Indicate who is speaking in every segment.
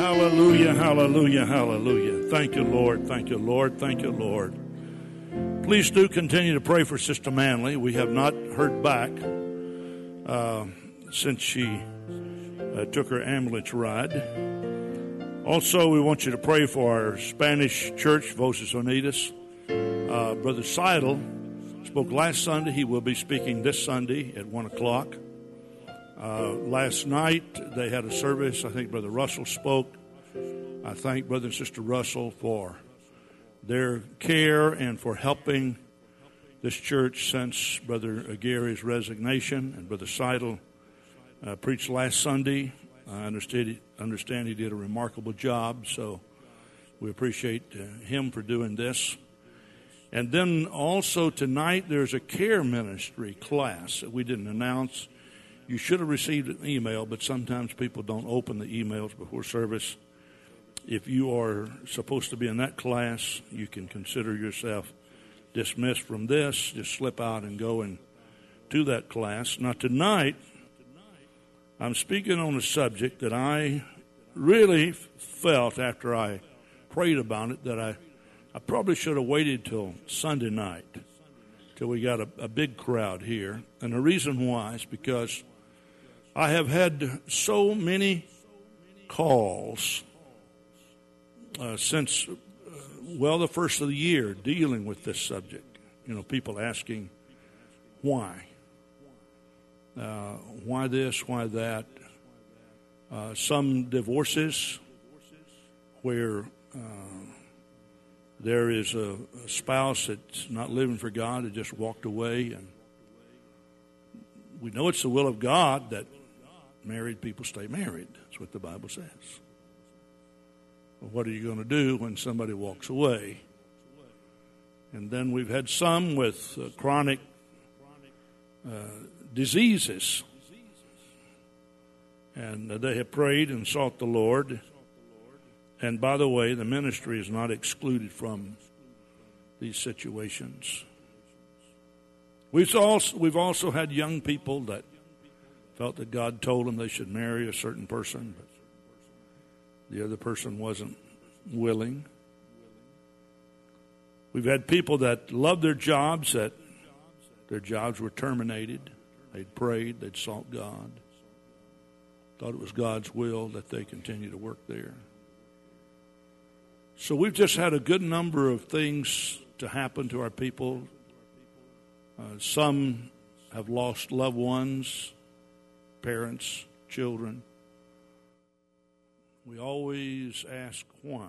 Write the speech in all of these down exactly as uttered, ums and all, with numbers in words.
Speaker 1: Hallelujah, hallelujah, hallelujah. Thank you, Lord. Thank you, Lord. Thank you, Lord. Please do continue to pray for Sister Manley. We have not heard back uh, since she uh, took her ambulance ride. Also, we want you to pray for our Spanish church, Voces Unidas. Uh, Brother Seidel spoke last Sunday. He will be speaking this Sunday at one o'clock. Uh, last night, they had a service. I think Brother Russell spoke. I thank Brother and Sister Russell for their care and for helping this church since Brother Gary's resignation. And Brother Seidel uh, preached last Sunday. I understand, understand he did a remarkable job, so we appreciate uh, him for doing this. And then also tonight, there's a care ministry class that we didn't announce. You should have received an email, but sometimes people don't open the emails before service. If you are supposed to be in that class, you can consider yourself dismissed from this. Just slip out and go and do that class. Now, tonight, I'm speaking on a subject that I really felt after I prayed about it that I, I probably should have waited till Sunday night, till we got a, a big crowd here. And the reason why is because I have had so many calls uh, since, uh, well, the first of the year dealing with this subject. You know, people asking why. Uh, why this, why that. Uh, some divorces where uh, there is a, a spouse that's not living for God, that just walked away. And we know it's the will of God that married people stay married. That's what the Bible says. Well, what are you going to do when somebody walks away? And then we've had some with uh, chronic uh, diseases. And uh, they have prayed and sought the Lord. And by the way, the ministry is not excluded from these situations. We've also, we've also had young people that felt that God told them they should marry a certain person, but the other person wasn't willing. We've had people that loved their jobs, that their jobs were terminated. They'd prayed, they'd sought God, thought it was God's will that they continue to work there. So we've just had a good number of things to happen to our people. Uh, some have lost loved ones, parents, children. We always ask why.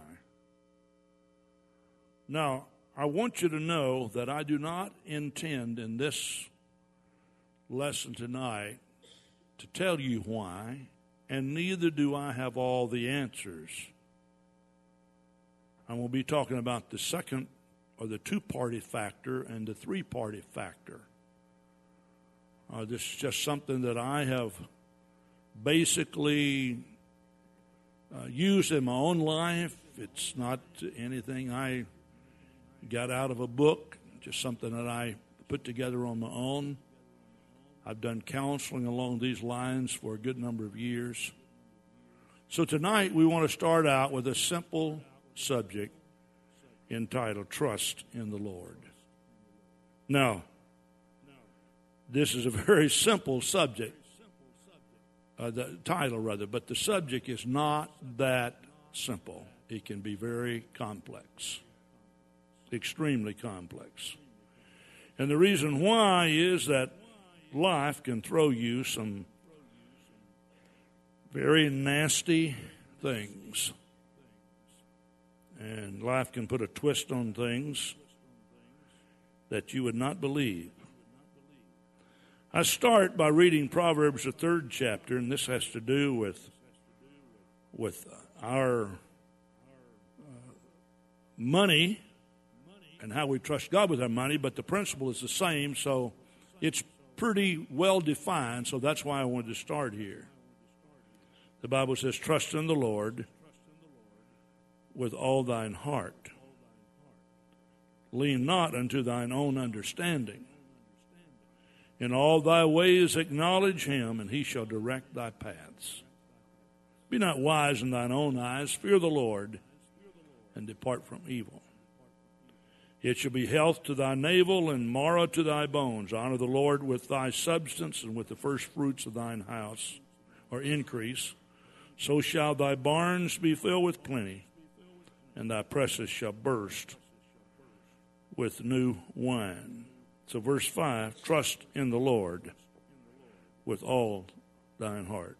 Speaker 1: Now, I want you to know that I do not intend in this lesson tonight to tell you why, and neither do I have all the answers. I will be talking about the second or the two-party factor and the three-party factor. Uh, this is just something that I have basically uh, used in my own life. It's not anything I got out of a book, just something that I put together on my own. I've done counseling along these lines for a good number of years. So tonight we want to start out with a simple subject entitled Trust in the Lord. Now, this is a very simple subject, uh, the title rather, but the subject is not that simple. It can be very complex, extremely complex. And the reason why is that life can throw you some very nasty things. And life can put a twist on things that you would not believe. I start by reading Proverbs, the third chapter, and this has to do with, with our uh, money and how we trust God with our money, but the principle is the same, so it's pretty well defined, so that's why I wanted to start here. The Bible says, trust in the Lord with all thine heart. Lean not unto thine own understanding. In all thy ways acknowledge him, and he shall direct thy paths. Be not wise in thine own eyes. Fear the Lord, and depart from evil. It shall be health to thy navel and marrow to thy bones. Honor the Lord with thy substance and with the first fruits of thine house, or increase. So shall thy barns be filled with plenty, and thy presses shall burst with new wine. So verse five, trust in the Lord with all thine heart.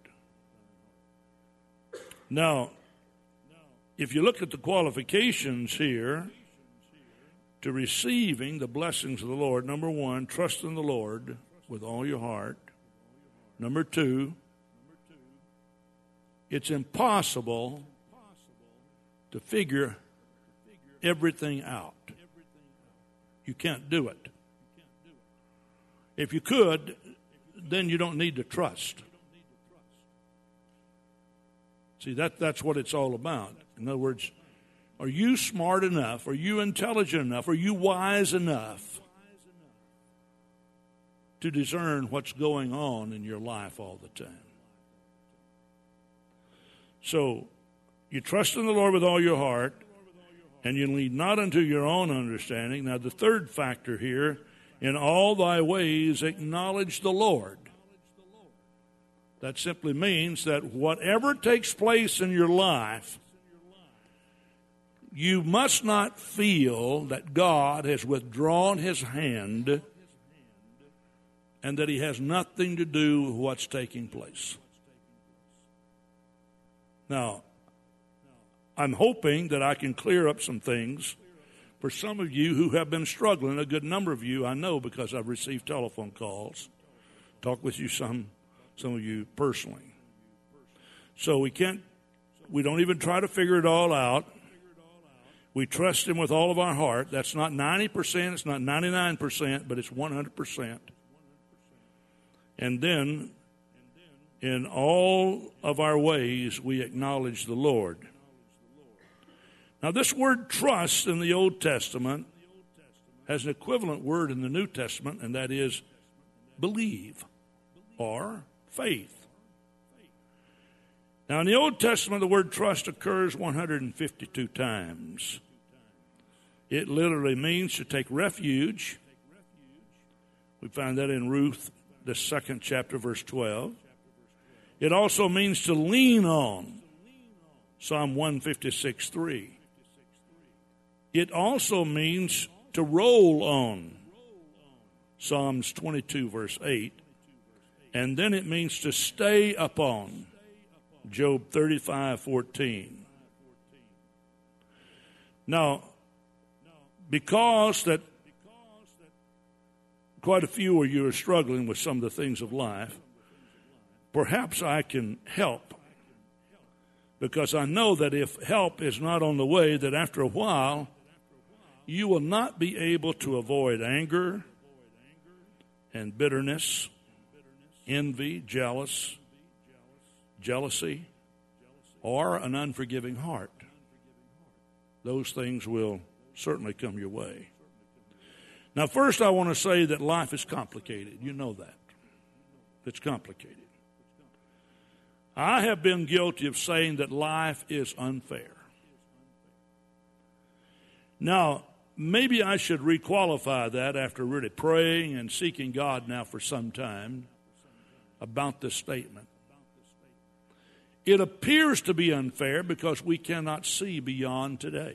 Speaker 1: Now, if you look at the qualifications here to receiving the blessings of the Lord, number one, trust in the Lord with all your heart. Number two, it's impossible to figure everything out. You can't do it. If you could, then you don't need to trust. See, that, that's what it's all about. In other words, are you smart enough? Are you intelligent enough? Are you wise enough to discern what's going on in your life all the time? So, you trust in the Lord with all your heart, and you lean not unto your own understanding. Now, the third factor here, in all thy ways acknowledge the Lord. That simply means that whatever takes place in your life, you must not feel that God has withdrawn his hand and that he has nothing to do with what's taking place. Now, I'm hoping that I can clear up some things for some of you who have been struggling. A good number of you, I know, because I've received telephone calls. Talk with you some, some of you personally. So we can't, we don't even try to figure it all out. We trust him with all of our heart. That's not ninety percent, it's not ninety-nine percent, but it's one hundred percent. And then, in all of our ways, we acknowledge the Lord. Now, this word trust in the Old Testament has an equivalent word in the New Testament, and that is believe or faith. Now, in the Old Testament, the word trust occurs one hundred fifty-two times. It literally means to take refuge. We find that in Ruth, the second chapter, verse twelve. It also means to lean on, Psalm one fifty-six, three. It also means to roll on, Psalms twenty-two, verse eight. And then it means to stay upon, Job thirty-five, fourteen. Now, because that quite a few of you are struggling with some of the things of life, perhaps I can help. Because I know that if help is not on the way, that after a while, you will not be able to avoid anger and bitterness, envy, jealous, jealousy, or an unforgiving heart. Those things will certainly come your way. Now, first I want to say that life is complicated. You know that. It's complicated. I have been guilty of saying that life is unfair. Now, maybe I should requalify that after really praying and seeking God now for some time about this statement. It appears to be unfair because we cannot see beyond today.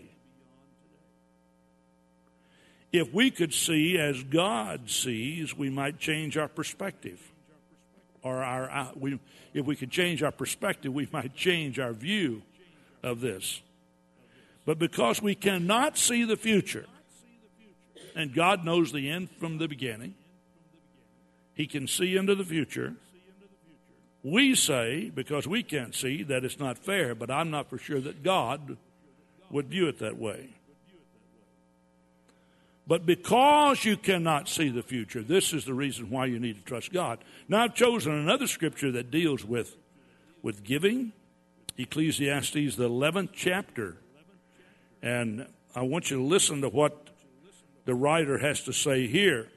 Speaker 1: If we could see as God sees, we might change our perspective. Or our, uh, we, if we could change our perspective, we might change our view of this. But because we cannot see the future, and God knows the end from the beginning, he can see into the future. We say, because we can't see, that it's not fair, but I'm not for sure that God would view it that way. But because you cannot see the future, this is the reason why you need to trust God. Now, I've chosen another scripture that deals with, with giving, Ecclesiastes, the eleventh chapter. And I want you to listen to what the writer has to say here.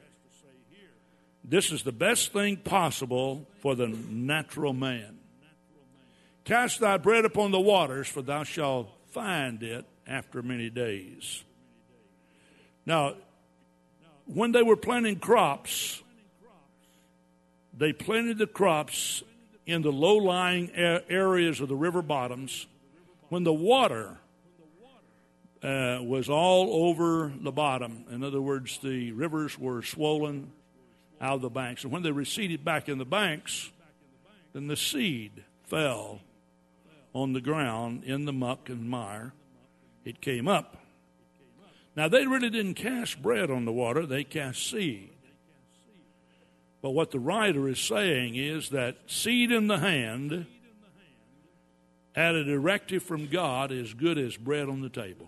Speaker 1: This is the best thing possible for the natural man. Cast thy bread upon the waters, for thou shalt find it after many days. Now, when they were planting crops, they planted the crops in the low-lying areas of the river bottoms when the water uh, was all over the bottom. In other words, the rivers were swollen out of the banks. And when they receded back in the banks, then the seed fell on the ground in the muck and mire. It came up. Now, they really didn't cast bread on the water. They cast seed. But what the writer is saying is that seed in the hand at a directive from God is good as bread on the table.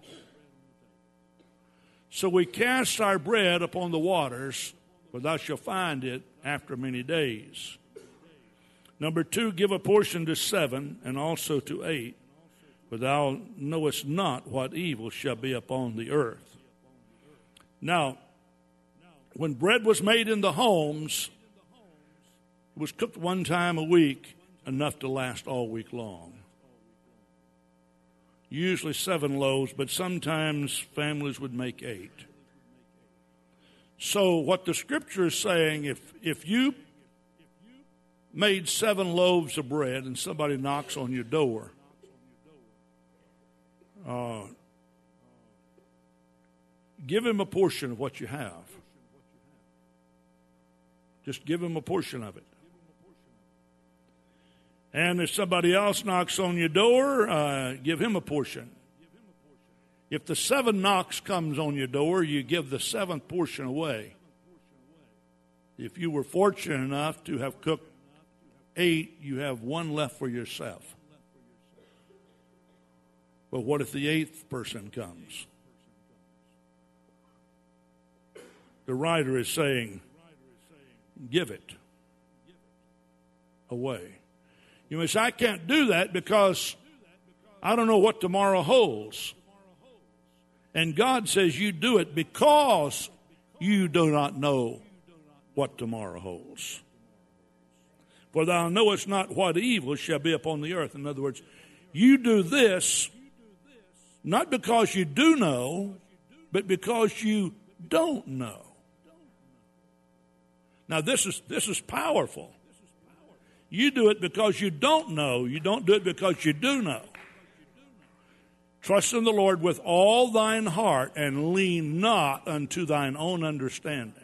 Speaker 1: So we cast our bread upon the waters, for thou shalt find it after many days. Number two, give a portion to seven and also to eight, for thou knowest not what evil shall be upon the earth. Now, when bread was made in the homes, it was cooked one time a week, enough to last all week long. Usually seven loaves, but sometimes families would make eight. So what the Scripture is saying, if if you made seven loaves of bread and somebody knocks on your door, uh, give him a portion of what you have. Just give him a portion of it. And if somebody else knocks on your door, uh, give him a portion. If the seven knocks comes on your door, you give the seventh portion away. If you were fortunate enough to have cooked eight, you have one left for yourself. But what if the eighth person comes? The writer is saying, give it away. You may say, I can't do that because I don't know what tomorrow holds. And God says you do it because you do not know what tomorrow holds. For thou knowest not what evil shall be upon the earth. In other words, you do this not because you do know, but because you don't know. Now this is this is powerful. You do it because you don't know. You don't do it because you do know. Trust in the Lord with all thine heart and lean not unto thine own understanding.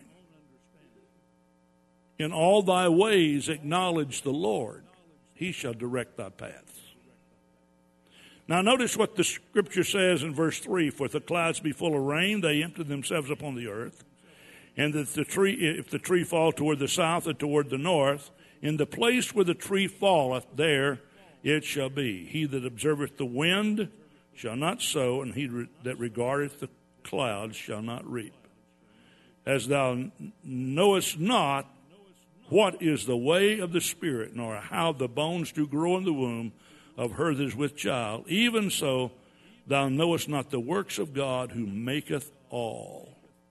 Speaker 1: In all thy ways acknowledge the Lord. He shall direct thy paths. Now notice what the Scripture says in verse three. For if the clouds be full of rain, they empty themselves upon the earth. And that the tree, if the tree fall toward the south or toward the north, in the place where the tree falleth, there it shall be. He that observeth the wind shall not sow, and he re- that regardeth the clouds shall not reap. As thou knowest not what is the way of the Spirit, nor how the bones do grow in the womb of her that is with child, even so thou knowest not the works of God who maketh all.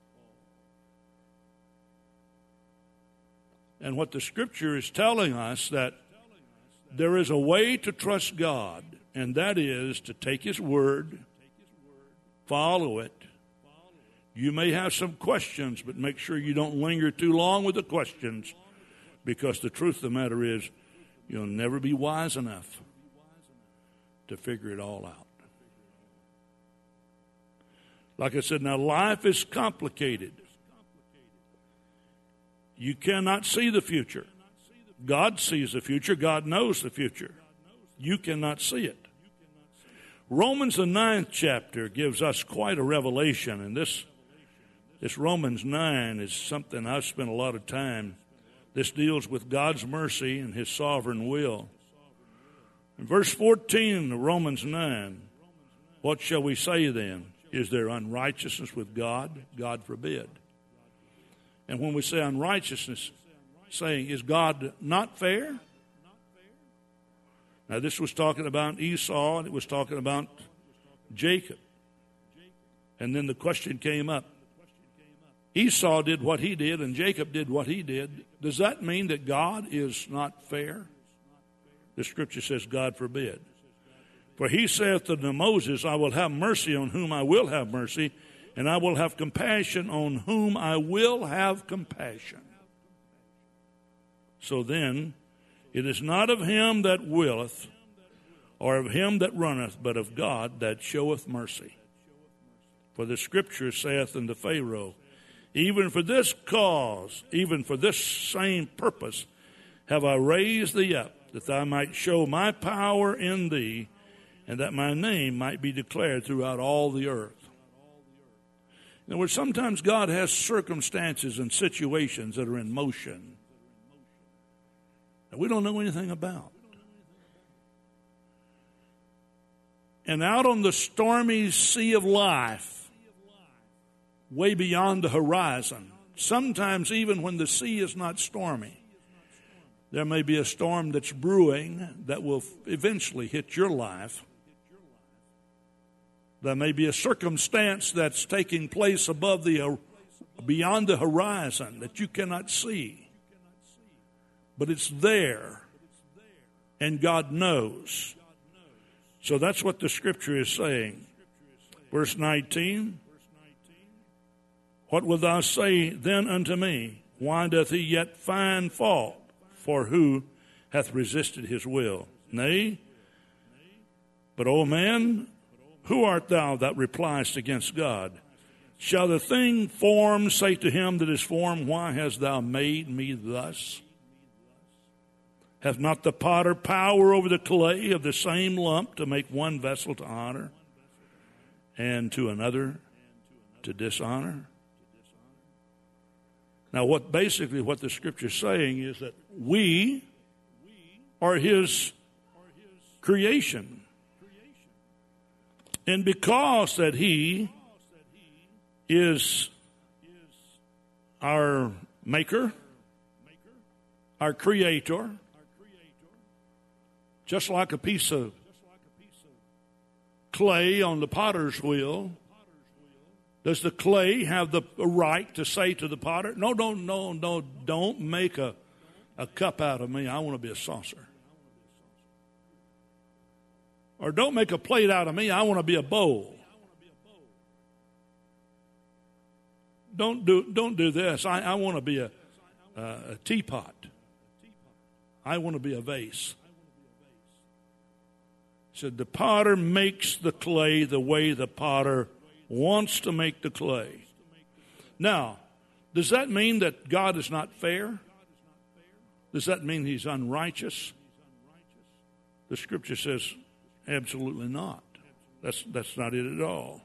Speaker 1: And what the Scripture is telling us, that there is a way to trust God, and that is to take His Word, follow it. You may have some questions, but make sure you don't linger too long with the questions, because the truth of the matter is you'll never be wise enough to figure it all out. Like I said, now life is complicated. You cannot see the future. God sees the future. God knows the future. You cannot see it. Romans, the ninth chapter, gives us quite a revelation. And this, this Romans nine is something I've spent a lot of time. This deals with God's mercy and His sovereign will. In verse fourteen of Romans nine, what shall we say then? Is there unrighteousness with God? God forbid. And when we say unrighteousness, saying, is God not fair? Now, this was talking about Esau, and it was talking about Jacob. And then the question came up. Esau did what he did, and Jacob did what he did. Does that mean that God is not fair? The scripture says, God forbid. For he saith unto Moses, I will have mercy on whom I will have mercy, and I will have compassion on whom I will have compassion. So then, it is not of him that willeth, or of him that runneth, but of God that showeth mercy. For the scripture saith unto Pharaoh, even for this cause, even for this same purpose, have I raised thee up, that I might show my power in thee, and that my name might be declared throughout all the earth. In other words, sometimes God has circumstances and situations that are in motion that we don't know anything about. And out on the stormy sea of life, way beyond the horizon, sometimes even when the sea is not stormy, there may be a storm that's brewing that will eventually hit your life. There may be a circumstance that's taking place above the, beyond the horizon that you cannot see. But it's there, and God knows. So that's what the scripture is saying. Verse nineteen, what wilt thou say then unto me? Why doth he yet find fault? For who hath resisted his will? Nay, but, O man, who art thou that repliest against God? Shall the thing formed say to him that is formed, why hast thou made me thus? Hath not the potter power over the clay of the same lump to make one vessel to honor and to another to dishonor? Now, what basically what the scripture is saying is that we are his creation. And because that he is our maker, our creator, just like a piece of clay on the potter's wheel, does the clay have the right to say to the potter, no, don't, no, no, don't make a, a cup out of me. I want to be a saucer. Or don't make a plate out of me. I want to be a bowl. Don't do, don't do this. I, I want to be a, a, a teapot. I want to be a vase. He said the potter makes the clay the way the potter wants to make the clay. Now, does that mean that God is not fair? Does that mean he's unrighteous? The scripture says absolutely not. That's, that's not it at all.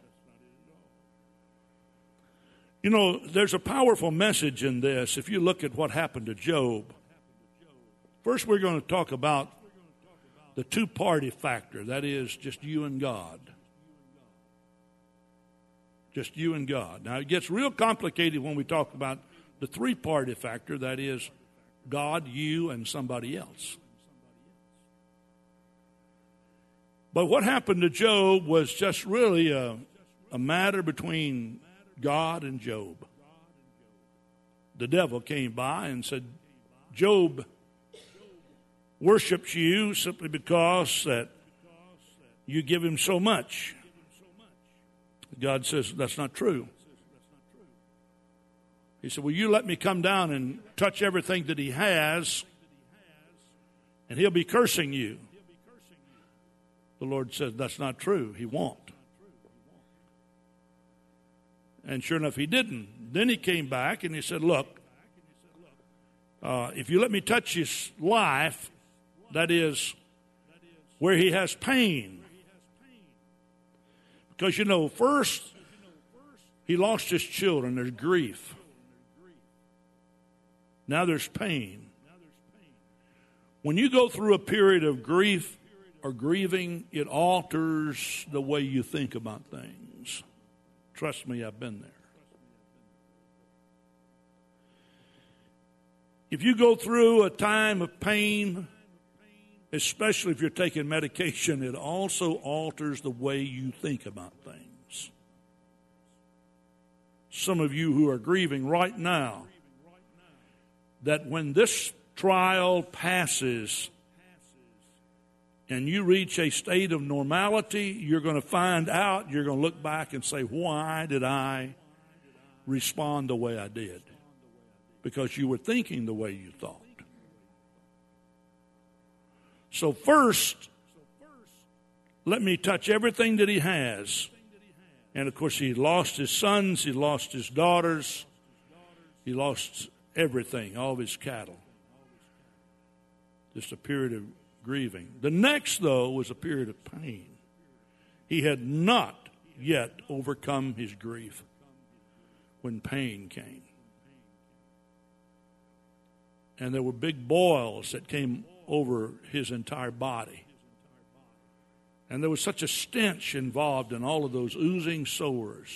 Speaker 1: You know, there's a powerful message in this if you look at what happened to Job. First, we're going to talk about the two-party factor. That is, just you and God. Just you and God. Now, it gets real complicated when we talk about the three-party factor. That is, God, you, and somebody else. But what happened to Job was just really a, a matter between God and Job. The devil came by and said, Job worships you simply because that you give him so much. God says, that's not true. He said, will you let me come down and touch everything that he has, and he'll be cursing you. The Lord said, that's not true. He won't. And sure enough, he didn't. Then he came back and he said, look, uh, if you let me touch his life, that is where he has pain. Because, you know, first, he lost his children. There's grief. Now there's pain. When you go through a period of grief or grieving, it alters the way you think about things. Trust me, I've been there. If you go through a time of pain, especially if you're taking medication, it also alters the way you think about things. Some of you who are grieving right now, that when this trial passes, and you reach a state of normality, you're going to find out, you're going to look back and say, why did I respond the way I did? Because you were thinking the way you thought. So first, let me touch everything that he has. And of course, he lost his sons, he lost his daughters, he lost everything, all of his cattle. Just a period of grieving. The next, though, was a period of pain. He had not yet overcome his grief when pain came. And there were big boils that came over his entire body. And there was such a stench involved in all of those oozing sores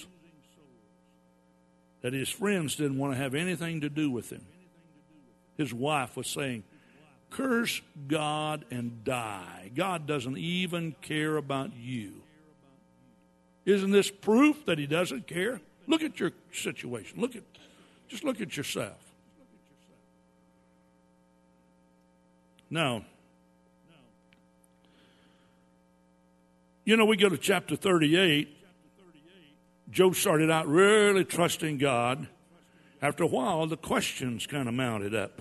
Speaker 1: that his friends didn't want to have anything to do with him. His wife was saying, curse God and die. God doesn't even care about you. Isn't this proof that he doesn't care? Look at your situation. Look at, just look at yourself. Now, you know, we go to chapter thirty-eight. Job started out really trusting God. After a while, the questions kind of mounted up.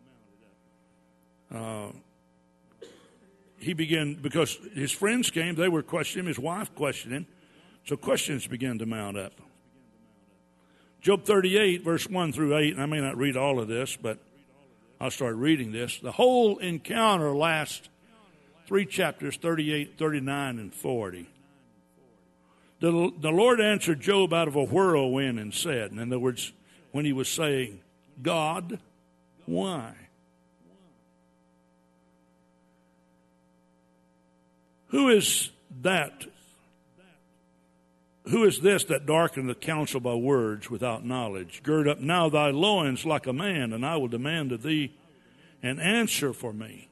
Speaker 1: Uh, he began, because his friends came, they were questioning him, his wife questioned him, so questions began to mount up. Job thirty-eight, verse one through eight, and I may not read all of this, but I'll start reading this. The whole encounter lasts three chapters, thirty-eight, thirty-nine, and forty. The, the Lord answered Job out of a whirlwind and said, in other words, when he was saying, God, why? Who is that? Who is this that darkened the counsel by words without knowledge? Gird up now thy loins like a man, and I will demand of thee an answer for me.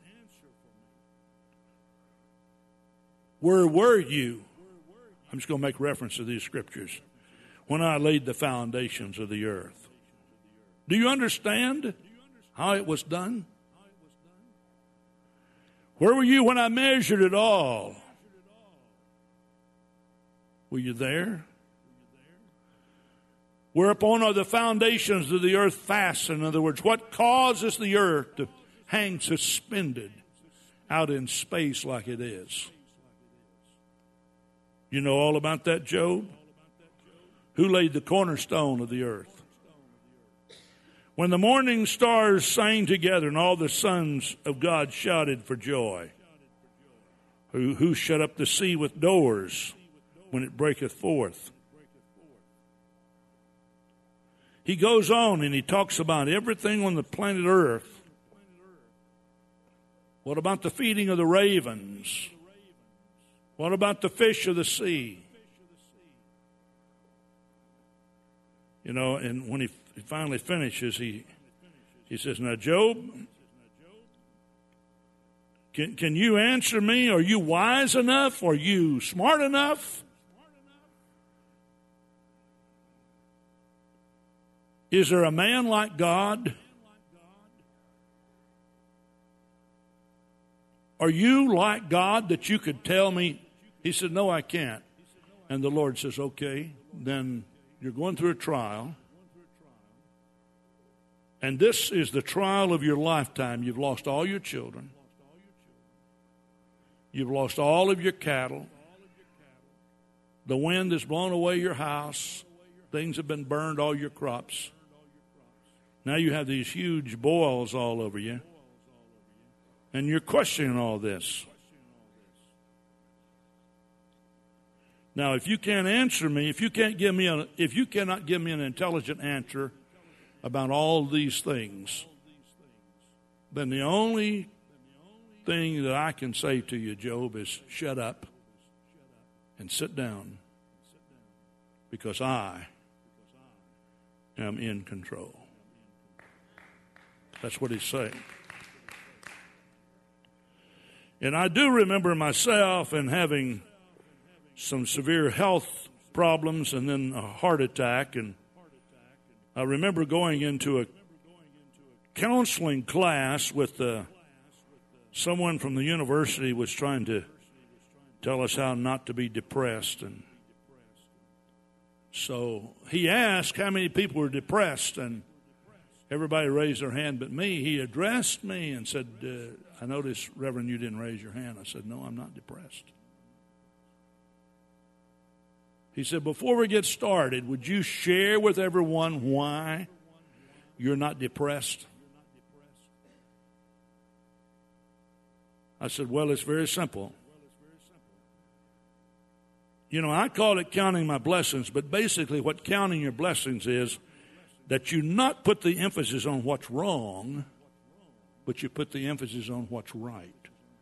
Speaker 1: Where were you? I'm just going to make reference to these scriptures. When I laid the foundations of the earth. Do you understand how it was done? Where were you when I measured it all? Were you there? Whereupon are the foundations of the earth fastened? In other words, what causes the earth to hang suspended out in space like it is? You know all about that, Job? Who laid the cornerstone of the earth? When the morning stars sang together and all the sons of God shouted for joy. Who, who shut up the sea with doors when it breaketh forth? He goes on and he talks about everything on the planet Earth. What about the feeding of the ravens? What about the fish of the sea? You know, and when he finally finishes, he he says, now, Job, can, can you answer me? Are you wise enough? Are you smart enough? Is there a man like God? Are you like God that you could tell me? He said, no, I can't. And the Lord says, okay, then you're going through a trial. And this is the trial of your lifetime. You've lost all your children. You've lost all of your cattle. The wind has blown away your house. Things have been burned, all your crops. Now you have these huge boils all over you. And you're questioning all this. Now, if you can't answer me, if you can't give me a, if you cannot give me an intelligent answer about all these things, then the only thing that I can say to you, Job, is shut up and sit down, because I am in control. That's what he's saying. And I do remember myself and having some severe health problems and then a heart attack. And I remember going into a counseling class with the someone from the university was trying to tell us how not to be depressed. And so he asked how many people were depressed, and everybody raised their hand but me. He addressed me and said, uh, I noticed, Reverend, you didn't raise your hand. I said, no, I'm not depressed. He said, before we get started, would you share with everyone why you're not depressed? I said, well, it's very simple. You know, I call it counting my blessings, but basically what counting your blessings is, that you not put the emphasis on what's wrong, but you put the emphasis on what's right.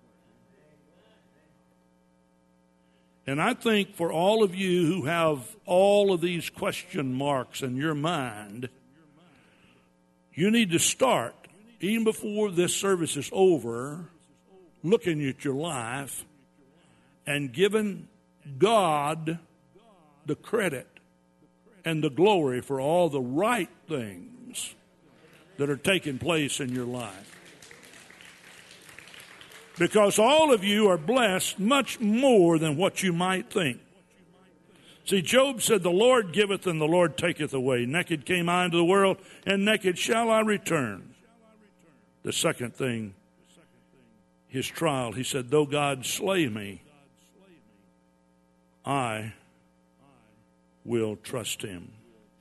Speaker 1: And I think for all of you who have all of these question marks in your mind, you need to start, even before this service is over, looking at your life and giving God the credit and the glory for all the right things that are taking place in your life. Because all of you are blessed much more than what you might think. See, Job said, the Lord giveth and the Lord taketh away. Naked came I into the world, and naked shall I return. The second thing, his trial, he said, though God slay me, I will trust him.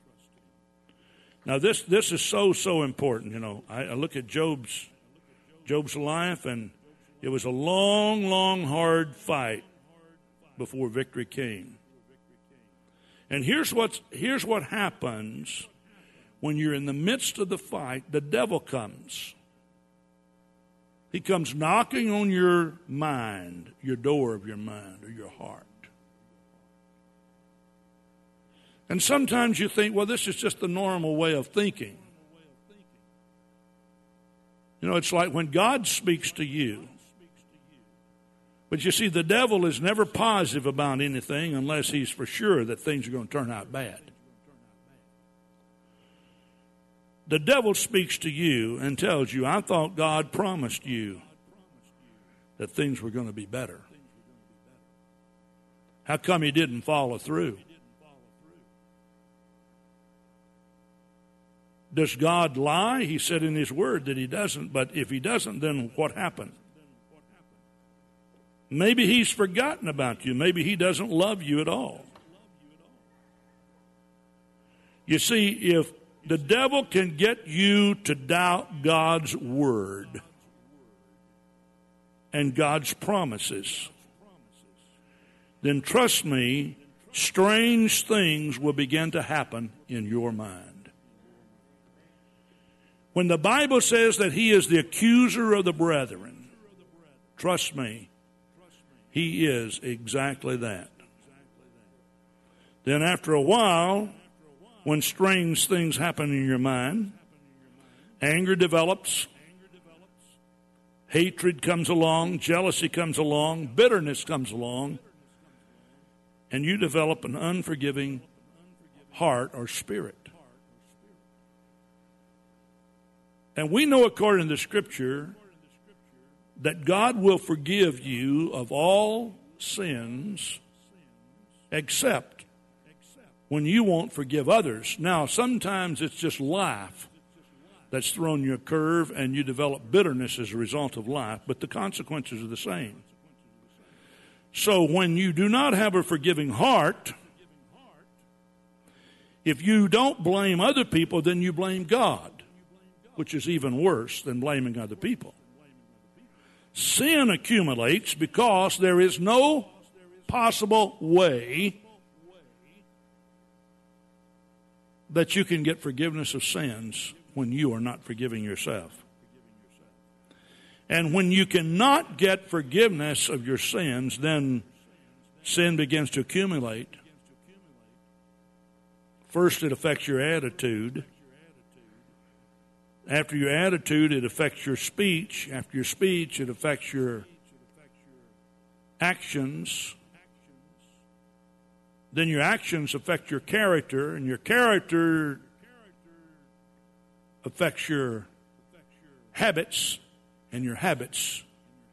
Speaker 1: Now this this is so, so important. You know, I, I look at Job's Job's life, and it was a long, long, hard fight before victory came. And here's what's here's what happens when you're in the midst of the fight. The devil comes. He comes knocking on your mind, your door of your mind or your heart. And sometimes you think, well, this is just the normal way of thinking. You know, it's like when God speaks to you. But you see, the devil is never positive about anything unless he's for sure that things are going to turn out bad. The devil speaks to you and tells you, I thought God promised you that things were going to be better. How come he didn't follow through? Does God lie? He said in his word that he doesn't, but if he doesn't, then what happened? Maybe he's forgotten about you. Maybe he doesn't love you at all. You see, if the devil can get you to doubt God's word and God's promises, then trust me, strange things will begin to happen in your mind. When the Bible says that he is the accuser of the brethren, trust me, he is exactly that. Then after a while, when strange things happen in your mind, anger develops, hatred comes along, jealousy comes along, bitterness comes along, and you develop an unforgiving heart or spirit. And we know according to the Scripture that God will forgive you of all sins except when you won't forgive others. Now, sometimes it's just life that's thrown you a curve and you develop bitterness as a result of life, but the consequences are the same. So when you do not have a forgiving heart, if you don't blame other people, then you blame God, which is even worse than blaming other people. Sin accumulates because there is no possible way that you can get forgiveness of sins when you are not forgiving yourself. And when you cannot get forgiveness of your sins, then sin begins to accumulate. First, it affects your attitude. After your attitude, it affects your speech. After your speech, it affects your actions. Then your actions affect your character, and your character affects your habits, and your habits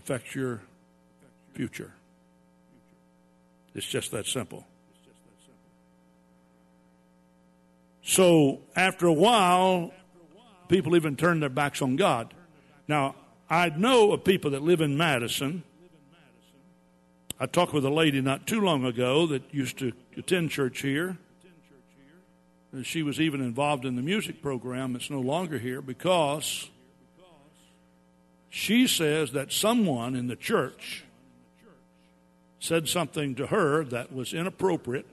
Speaker 1: affects your future. It's just that simple. So after a while, people even turn their backs on God. Now, I know of people that live in Madison. I talked with a lady not too long ago that used to attend church here. And she was even involved in the music program that's no longer here because she says that someone in the church said something to her that was inappropriate,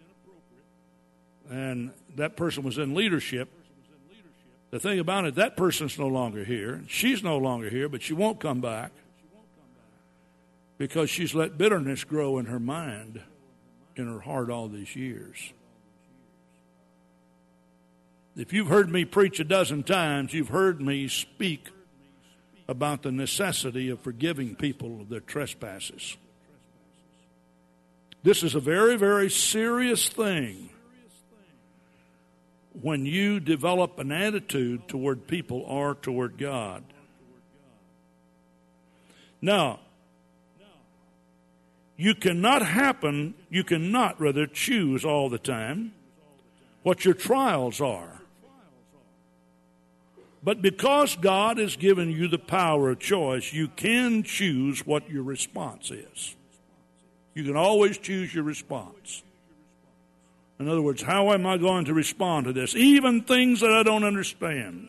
Speaker 1: and that person was in leadership. The thing about it, that person's no longer here. She's no longer here, but she won't come back because she's let bitterness grow in her mind, in her heart all these years. If you've heard me preach a dozen times, you've heard me speak about the necessity of forgiving people of their trespasses. This is a very, very serious thing when you develop an attitude toward people or toward God. Now, you cannot happen, you cannot rather choose all the time what your trials are. But because God has given you the power of choice, you can choose what your response is. You can always choose your response. In other words, how am I going to respond to this? Even things that I don't understand.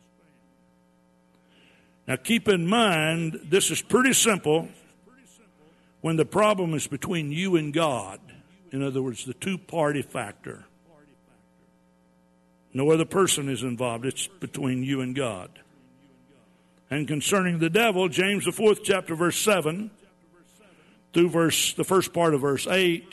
Speaker 1: Now keep in mind, this is pretty simple when the problem is between you and God. In other words, the two-party factor. No other person is involved. It's between you and God. And concerning the devil, James the fourth chapter, verse seven, through verse the first part of verse eight,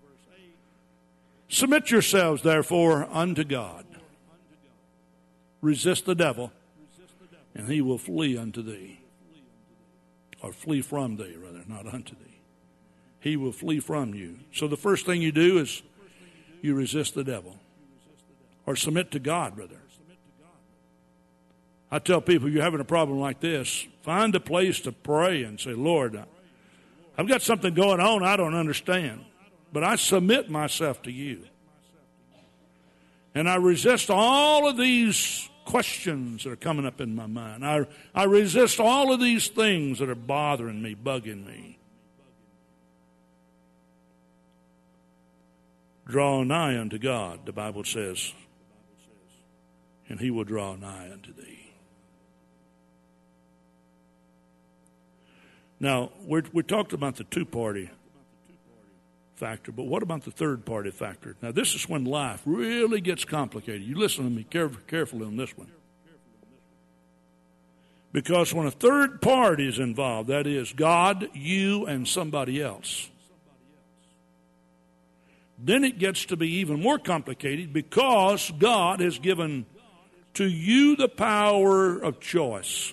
Speaker 1: submit yourselves, therefore, unto God. Resist the devil, and he will flee unto thee. Or flee from thee, rather, not unto thee. He will flee from you. So the first thing you do is you resist the devil. Or submit to God, rather. I tell people, you're having a problem like this, find a place to pray and say, Lord, I've got something going on I don't understand, but I submit myself to you. And I resist all of these questions that are coming up in my mind. I, I resist all of these things that are bothering me, bugging me. Draw nigh unto God, the Bible says, and he will draw nigh unto thee. Now, we're, we talked about the two-party factor, but what about the third-party factor? Now, this is when life really gets complicated. You listen to me careful, carefully on this one. Because when a third party is involved, that is God, you, and somebody else, then it gets to be even more complicated because God has given to you the power of choice.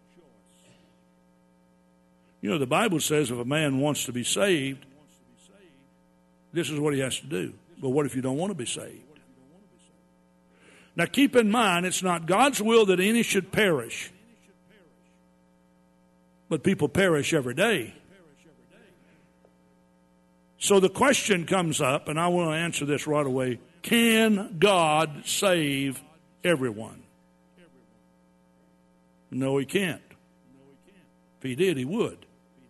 Speaker 1: You know, the Bible says if a man wants to be saved, this is what he has to do. But what if you don't want to be saved? Now keep in mind, it's not God's will that any should perish. But people perish every day. So the question comes up, and I want to answer this right away. Can God save everyone? No, he can't. If he did, he would.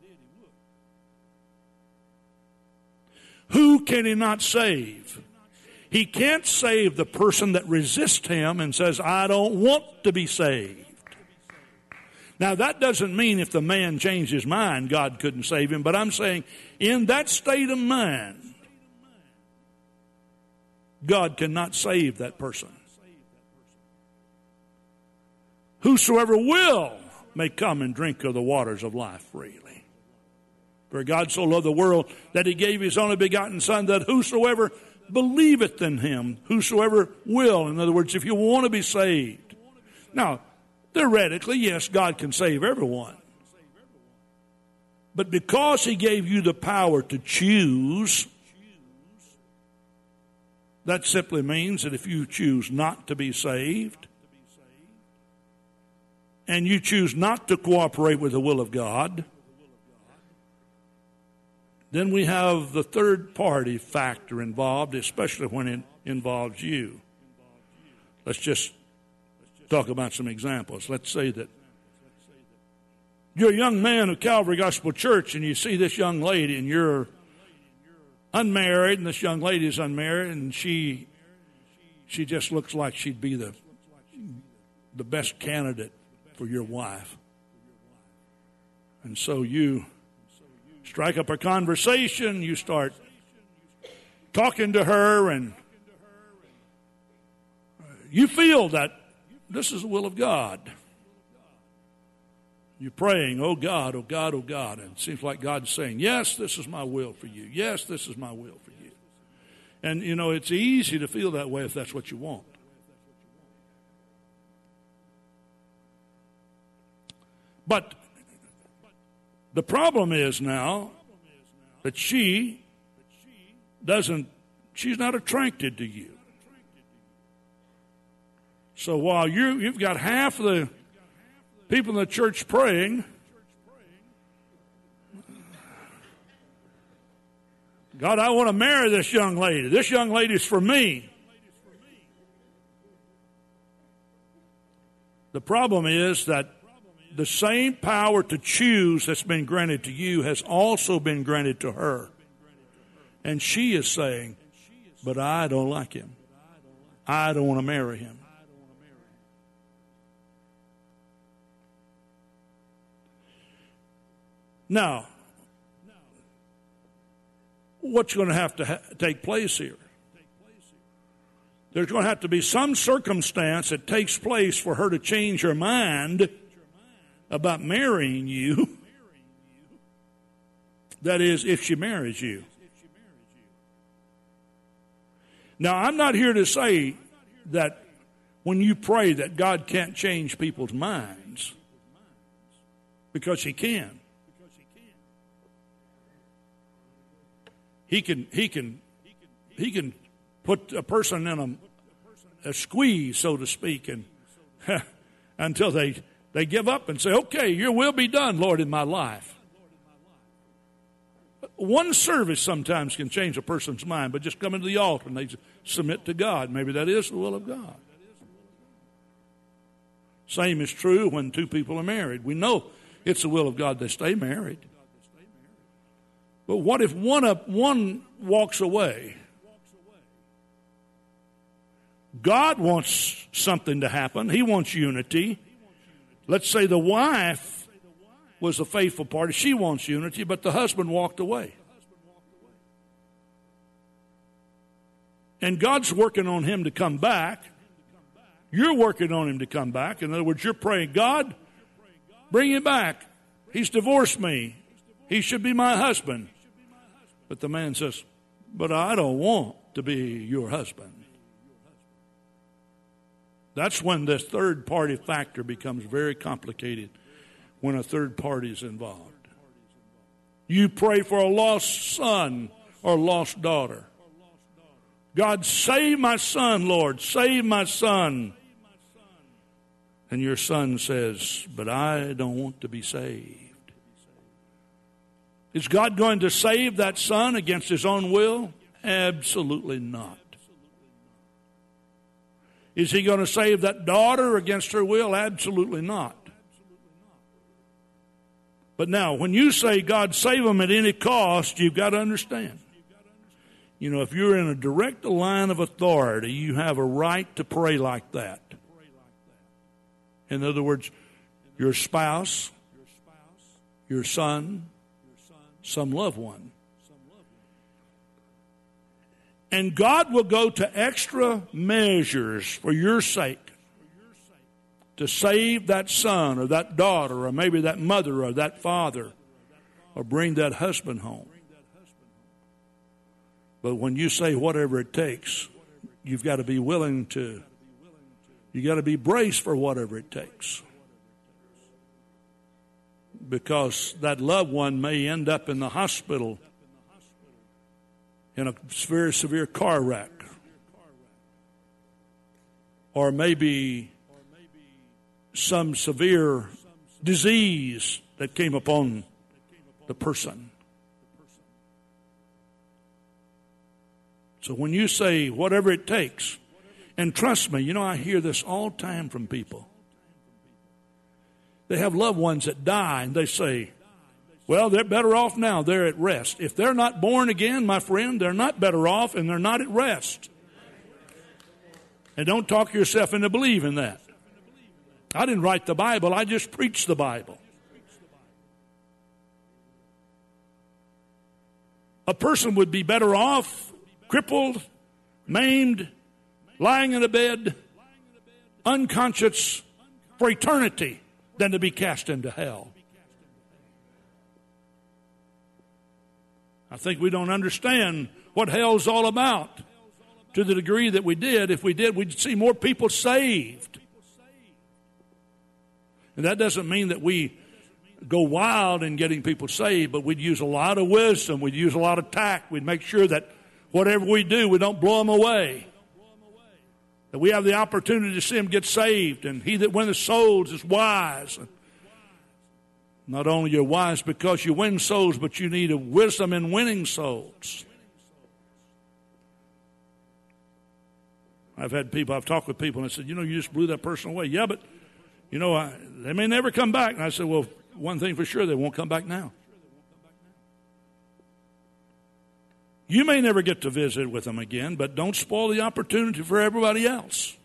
Speaker 1: Who can he not save? He can't save the person that resists him and says, I don't want to be saved. Now, that doesn't mean if the man changed his mind, God couldn't save him. But I'm saying, in that state of mind, God cannot save that person. Whosoever will may come and drink of the waters of life freely. For God so loved the world that he gave his only begotten Son, that whosoever believeth in him, whosoever will, in other words, if you want to be saved. Now, theoretically, yes, God can save everyone. But because he gave you the power to choose, that simply means that if you choose not to be saved, and you choose not to cooperate with the will of God, Then we have the third party factor involved, especially when it involves you. Let's just talk about some examples. Let's say that you're a young man of Calvary Gospel Church and you see this young lady and you're unmarried and this young lady is unmarried and she she just looks like she'd be the the best candidate for your wife. And so you strike up a conversation, you start talking to her, and you feel that this is the will of God. You're praying, oh God, oh God, oh God. And it seems like God's saying, yes, this is my will for you. Yes, this is my will for you. And, you know, it's easy to feel that way if that's what you want. But the problem is now that she doesn't, she's not attracted to you. So while you, you've got half of the people in the church praying, God, I want to marry this young lady. This young lady's for me. The problem is that the same power to choose that's been granted to you has also been granted to her. And she is saying, but I don't like him. I don't want to marry him. Now, what's going to have to ha- take place here? There's going to have to be some circumstance that takes place for her to change her mind about marrying you. That is, if she marries you. Now, I'm not here to say that when you pray that God can't change people's minds, because he can. He can, he can, he can put a person in a, a squeeze, so to speak, and until they, they give up and say, okay, your will be done, Lord, in my life. One service sometimes can change a person's mind, but just come into the altar and they submit to God. Maybe that is the will of God. Same is true when two people are married. We know it's the will of God they stay married. But what if one of one walks away? God wants something to happen. He wants unity. Let's say the wife was the faithful party. She wants unity, but the husband walked away. And God's working on him to come back. You're working on him to come back. In other words, you're praying, God, bring him back. He's divorced me. He should be my husband. But the man says, but I don't want to be your husband. That's when this third party factor becomes very complicated, when a third party is involved. You pray for a lost son or lost daughter. God, save my son, Lord, save my son. And your son says, but I don't want to be saved. Is God going to save that son against his own will? Absolutely not. Is he going to save that daughter against her will? Absolutely not. But now, when you say, God, save them at any cost, you've got to understand. You know, if you're in a direct line of authority, you have a right to pray like that. In other words, your spouse, your son, some loved one. And God will go to extra measures for your sake to save that son or that daughter or maybe that mother or that father or bring that husband home. But when you say whatever it takes, you've got to be willing to, you got to be braced for whatever it takes. Because that loved one may end up in the hospital in a very severe car wreck. Or maybe some severe disease that came upon the person. So when you say whatever it takes, and trust me, you know, I hear this all the time from people. They have loved ones that die, and they say, well, they're better off now. They're at rest. If they're not born again, my friend, they're not better off, and they're not at rest. And don't talk yourself into believing that. I didn't write the Bible. I just preached the Bible. A person would be better off, crippled, maimed, lying in a bed, unconscious for eternity than to be cast into hell. I think we don't understand what hell's all about to the degree that we did. If we did, we'd see more people saved. And that doesn't mean that we go wild in getting people saved, but we'd use a lot of wisdom. We'd use a lot of tact. We'd make sure that whatever we do, we don't blow them away. That we have the opportunity to see them get saved. And he that winneth souls is wise. Not only you're wise because you win souls, but you need a wisdom in winning souls. I've had people, I've talked with people and I said, you know, you just blew that person away. Yeah, but, you know, I, they may never come back. And I said, well, one thing for sure, they won't come back now. You may never get to visit with them again, but don't spoil the opportunity for everybody else.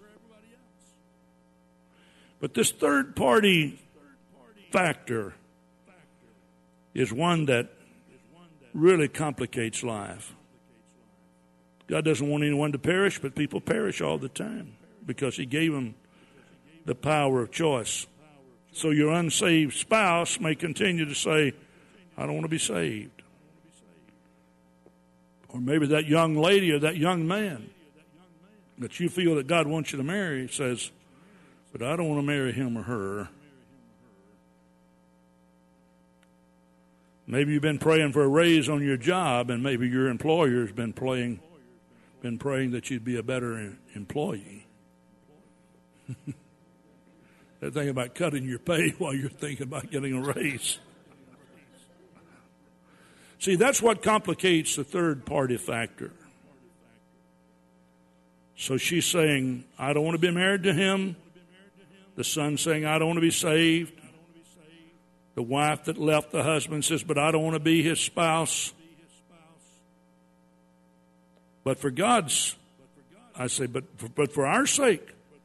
Speaker 1: But this third party factor is one that really complicates life. God doesn't want anyone to perish, but people perish all the time because he gave them the power of choice. So your unsaved spouse may continue to say, I don't want to be saved. Or maybe that young lady or that young man that you feel that God wants you to marry says, but I don't want to marry him or her. Maybe you've been praying for a raise on your job, and maybe your employer has been praying, been praying that you'd be a better employee. They're thinking about cutting your pay while you're thinking about getting a raise. See, that's what complicates the third party factor. So she's saying, I don't want to be married to him. The son's saying, I don't want to be saved. The wife that left the husband says, but I don't want to be his spouse. But for God's, I say, but for, but for our sake,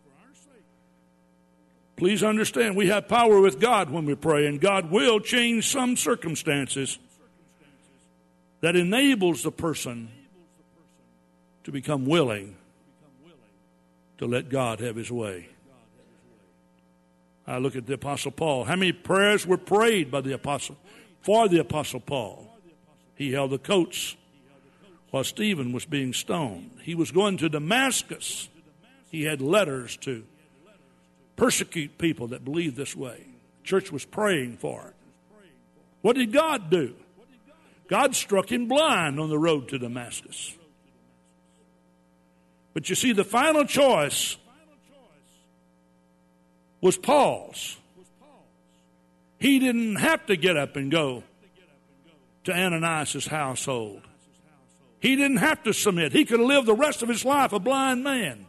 Speaker 1: please understand, we have power with God when we pray, and God will change some circumstances that enables the person to become willing to let God have his way. I look at the Apostle Paul. How many prayers were prayed by the Apostle, for the Apostle Paul? He held the coats while Stephen was being stoned. He was going to Damascus. He had letters to persecute people that believed this way. The church was praying for it. What did God do? God struck him blind on the road to Damascus. But you see, the final choice was Paul's. He didn't have to get up and go to Ananias' household. He didn't have to submit. He could have lived the rest of his life a blind man.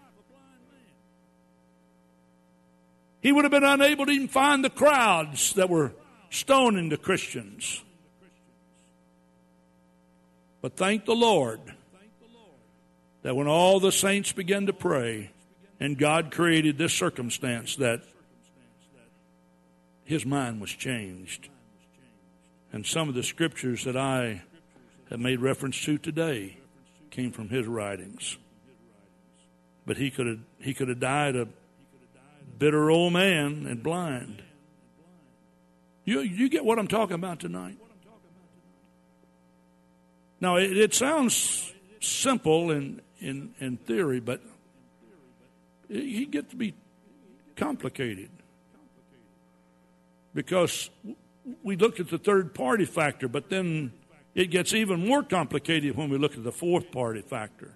Speaker 1: He would have been unable to even find the crowds that were stoning the Christians. But thank the Lord that when all the saints began to pray and God created this circumstance, that his mind was changed. And some of the scriptures that I have made reference to today came from his writings. But he could have, he could have died a bitter old man and blind. You, you get what I'm talking about tonight? Now, it, it sounds simple in, in, in theory, but it, it gets to be complicated. Because we look at the third party factor, but then it gets even more complicated when we look at the fourth party factor.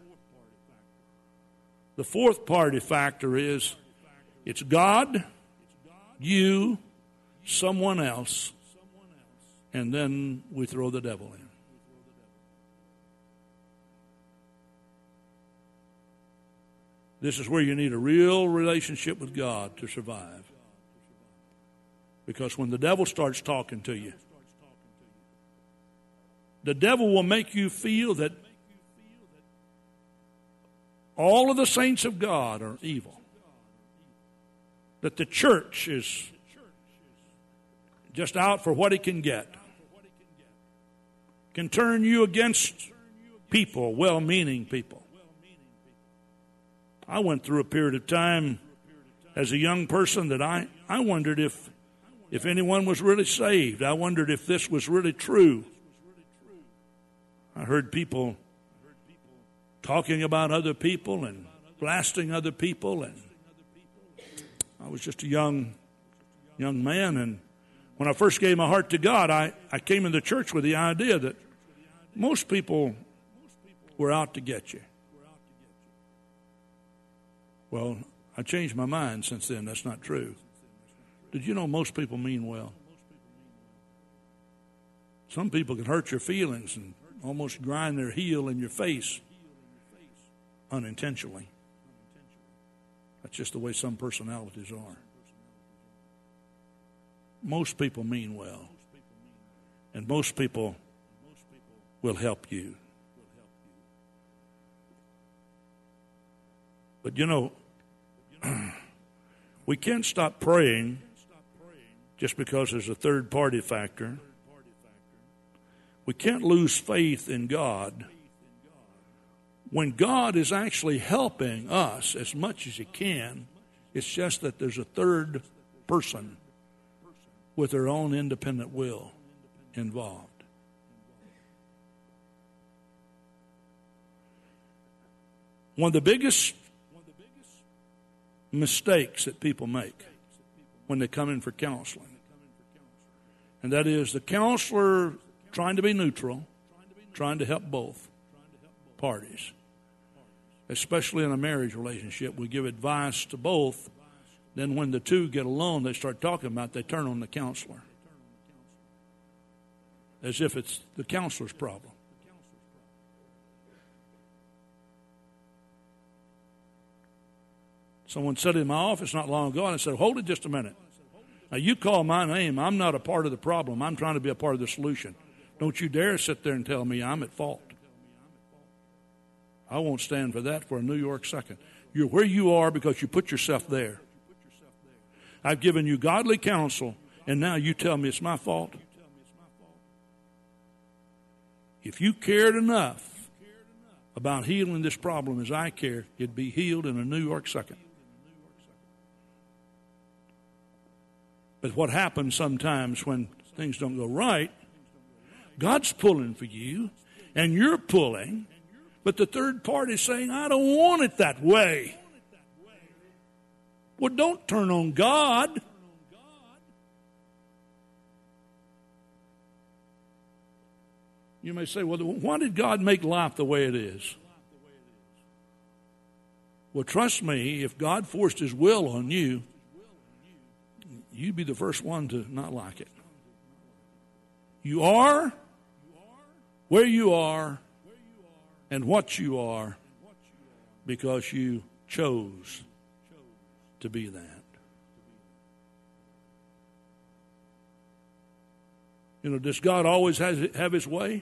Speaker 1: The fourth party factor is it's God, you, someone else, and then we throw the devil in. This is where you need a real relationship with God to survive. Because when the devil starts talking to you, the devil will make you feel that all of the saints of God are evil. That the church is just out for what it can get. Can turn you against people, well-meaning people. I went through a period of time as a young person that I, I wondered if, if anyone was really saved. I wondered if this was really true. I heard people talking about other people and blasting other people, and I was just a young young man, and when I first gave my heart to God, I, I came into church with the idea that most people were out to get you. Well, I changed my mind since then. That's not true. Did you know most people mean well? Some people can hurt your feelings and almost grind their heel in your face unintentionally. That's just the way some personalities are. Most people mean well, and most people will help you. But you know, we can't stop praying just because there's a third party factor. We can't lose faith in God when God is actually helping us as much as He can. It's just that there's a third person with their own independent will involved. One of the biggest mistakes that people make when they come in for counseling, and that is the counselor trying to be neutral, trying to help both parties. Especially in a marriage relationship, we give advice to both. Then when the two get alone, they start talking about it, they turn on the counselor. As if it's the counselor's problem. Someone said in my office not long ago, and I said, hold it just a minute. Now, you call my name. I'm not a part of the problem. I'm trying to be a part of the solution. Don't you dare sit there and tell me I'm at fault. I won't stand for that for a New York second. You're where you are because you put yourself there. I've given you godly counsel, and now you tell me it's my fault. If you cared enough about healing this problem as I care, it'd be healed in a New York second. But what happens sometimes when things don't go right, God's pulling for you, and you're pulling, but the third party is saying, I don't want it that way. Well, don't turn on God. You may say, well, why did God make life the way it is? Well, trust me, if God forced His will on you, you'd be the first one to not like it. You are where you are and what you are because you chose to be that. You know, does God always has, have His way?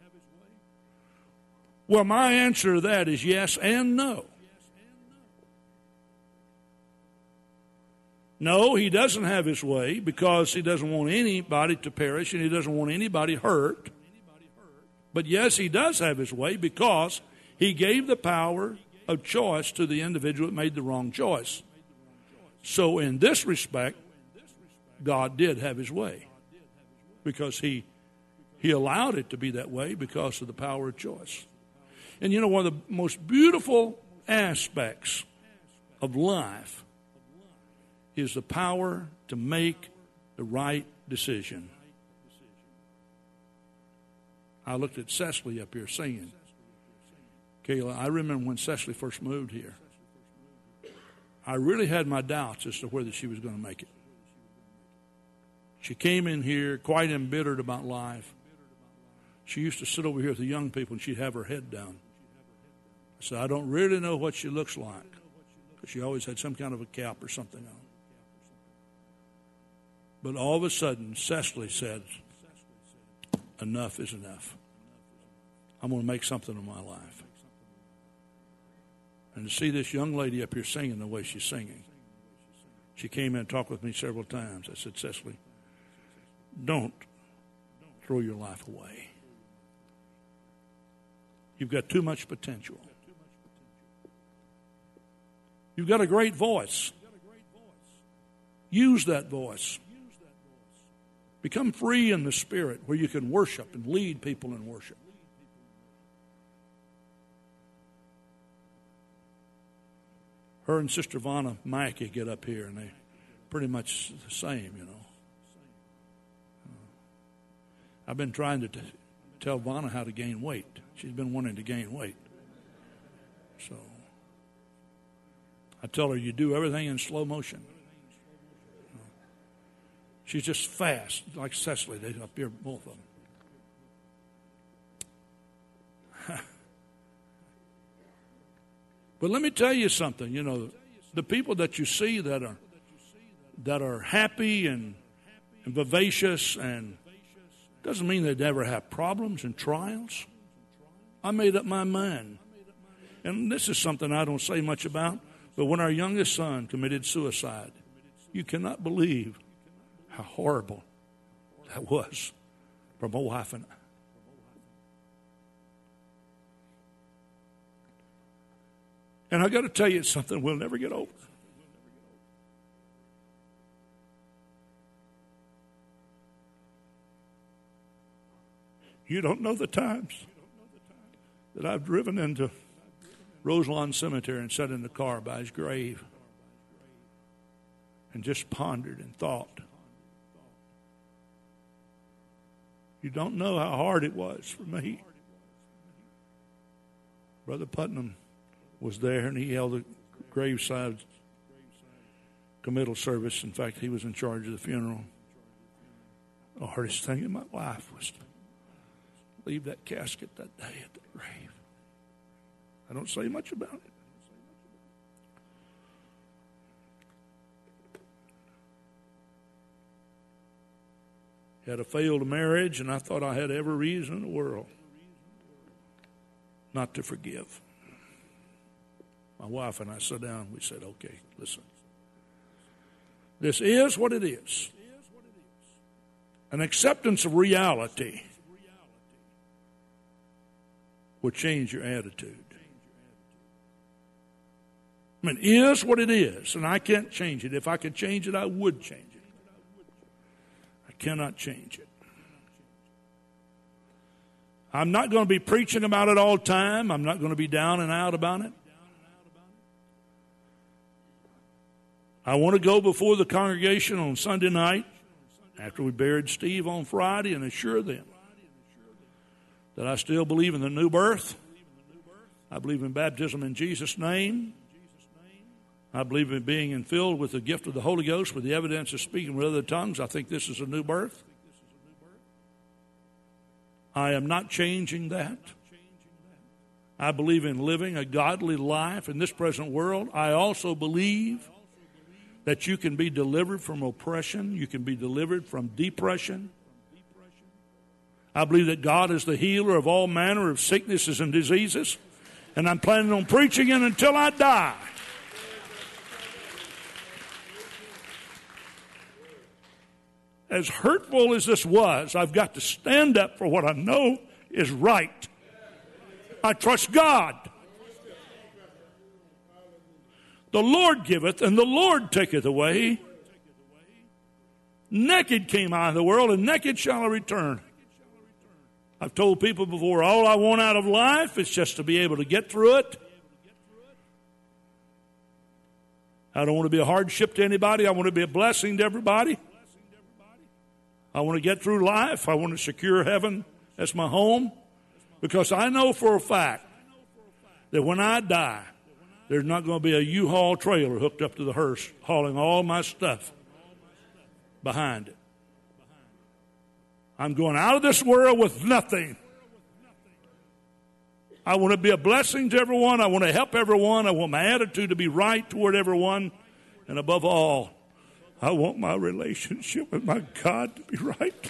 Speaker 1: Well, my answer to that is yes and no. No, He doesn't have His way because He doesn't want anybody to perish and He doesn't want anybody hurt. But yes, He does have His way because He gave the power of choice to the individual that made the wrong choice. So in this respect, God did have His way because He He allowed it to be that way because of the power of choice. And you know, one of the most beautiful aspects of life is the power to make the right decision. I looked at Cecily up here singing. Kayla, I remember when Cecily first moved here. I really had my doubts as to whether she was going to make it. She came in here quite embittered about life. She used to sit over here with the young people and she'd have her head down. I said, I don't really know what she looks like, because she always had some kind of a cap or something on. But all of a sudden, Cecily said, enough is enough. I'm going to make something of my life. And to see this young lady up here singing the way she's singing, she came in and talked with me several times. I said, Cecily, don't throw your life away. You've got too much potential. You've got a great voice. Use that voice. Become free in the Spirit where you can worship and lead people in worship. Her and Sister Vanna Mackey get up here, and they're pretty much the same, you know. I've been trying to t- tell Vanna how to gain weight. She's been wanting to gain weight. So I tell her, you do everything in slow motion. She's just fast, like Cecily. They're up here, both of them. But let me tell you something. You know, the people that you see that are that are happy and, and vivacious, and doesn't mean they never have problems and trials. I made up my mind, and this is something I don't say much about. But when our youngest son committed suicide, you cannot believe how horrible that was for my wife and I. And I got to tell you something we'll never get over. You don't know the times that I've driven into Roselawn Cemetery and sat in the car by his grave and just pondered and thought. You don't know how hard it was for me. Brother Putnam was there, and he held the graveside committal service. In fact, he was in charge of the funeral. The hardest thing in my life was to leave that casket that day at the grave. I don't say much about it. He had a failed marriage, and I thought I had every reason in the world not to forgive. My wife and I sat down and we said, okay, listen. This is what it is. An acceptance of reality will change your attitude. I mean, it is what it is, and I can't change it. If I could change it, I would change it. I cannot change it. I'm not going to be preaching about it all the time. I'm not going to be down and out about it. I want to go before the congregation on Sunday night after we buried Steve on Friday and assure them that I still believe in the new birth. I believe in baptism in Jesus' name. I believe in being filled with the gift of the Holy Ghost with the evidence of speaking with other tongues. I think this is a new birth. I am not changing that. I believe in living a godly life in this present world. I also believe that you can be delivered from oppression. You can be delivered from depression. I believe that God is the healer of all manner of sicknesses and diseases. And I'm planning on preaching it until I die. As hurtful as this was, I've got to stand up for what I know is right. I trust God. The Lord giveth, and the Lord taketh away. Naked came I in the world, and naked shall I return. I've told people before, all I want out of life is just to be able to get through it. I don't want to be a hardship to anybody. I want to be a blessing to everybody. I want to get through life. I want to secure heaven as my home. Because I know for a fact that when I die, there's not going to be a U-Haul trailer hooked up to the hearse hauling all my stuff behind it. I'm going out of this world with nothing. I want to be a blessing to everyone. I want to help everyone. I want my attitude to be right toward everyone. And above all, I want my relationship with my God to be right.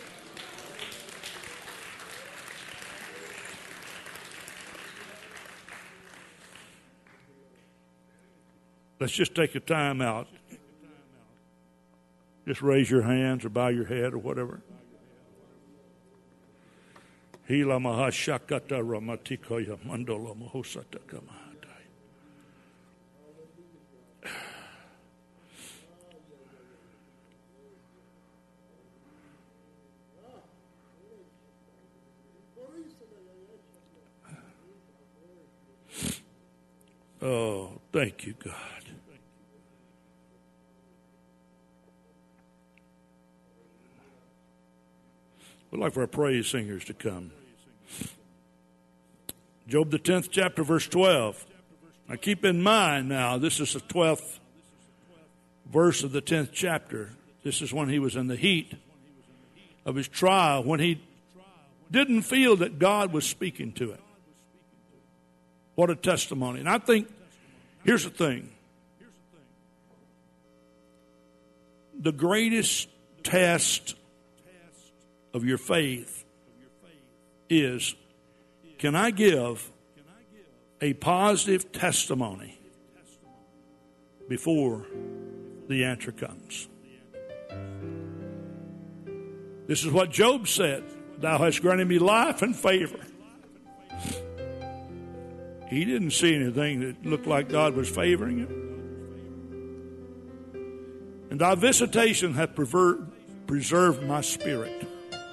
Speaker 1: Let's just take a time out. Just raise your hands or bow your head or whatever. Hila mahashakata ramatikoya mandola mahosata kamahadai. Oh, thank you, God. We'd like for our praise singers to come. Job the tenth chapter, verse twelve. Now keep in mind now, this is the twelfth verse of the tenth chapter. This is when he was in the heat of his trial, when he didn't feel that God was speaking to him. What a testimony. And I think, here's the thing. The greatest test of your faith is, can I give a positive testimony before the answer comes? This is what Job said. Thou hast granted me life and favor. He didn't see anything that looked like God was favoring him. And thy visitation hath preserved my spirit.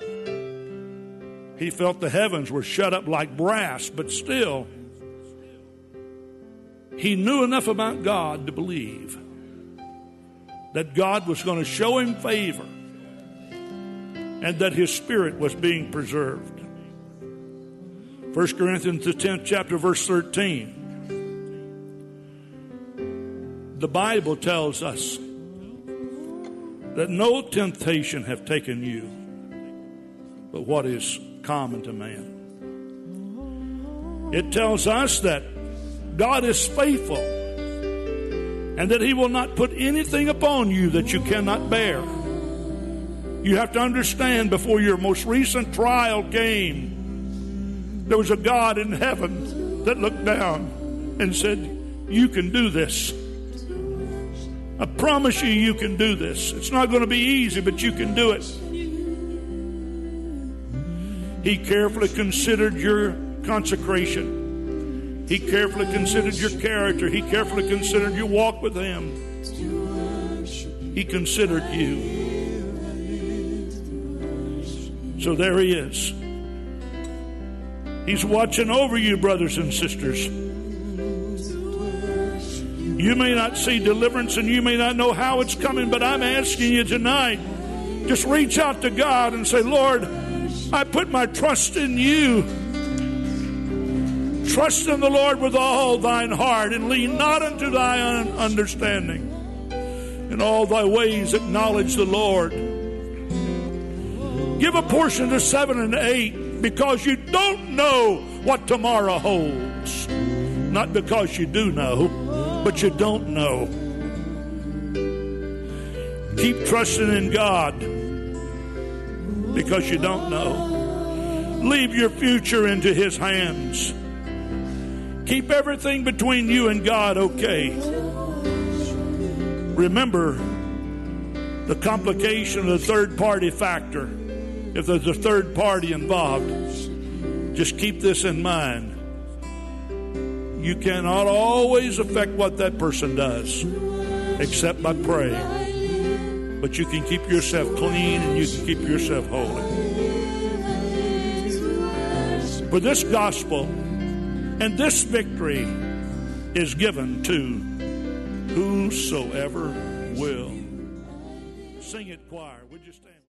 Speaker 1: He felt the heavens were shut up like brass, but still, he knew enough about God to believe that God was going to show him favor and that his spirit was being preserved. First Corinthians, the tenth chapter, verse thirteen. The Bible tells us that no temptation have taken you but what is common to man. It tells us that God is faithful and that he will not put anything upon you that you cannot bear. You have to understand, before your most recent trial came, there was a God in heaven that looked down and said, you can do this. I promise you, you can do this. It's not going to be easy, but you can do it. He carefully considered your consecration. He carefully considered your character. He carefully considered your walk with him. He considered you. So there he is. He's watching over you, brothers and sisters. You may not see deliverance and you may not know how it's coming, but I'm asking you tonight, just reach out to God and say, Lord, I put my trust in you. Trust in the Lord with all thine heart and lean not unto thy own understanding. In all thy ways acknowledge the Lord. Give a portion to seven and eight because you don't know what tomorrow holds. Not because you do know, but you don't know. Keep trusting in God because you don't know. Leave your future into his hands. Keep everything between you and God okay. Remember the complication of the third party factor. If there's a third party involved, just keep this in mind. You cannot always affect what that person does except by praying. But you can keep yourself clean and you can keep yourself holy. For this gospel and this victory is given to whosoever will. Sing it, choir. Would you stand?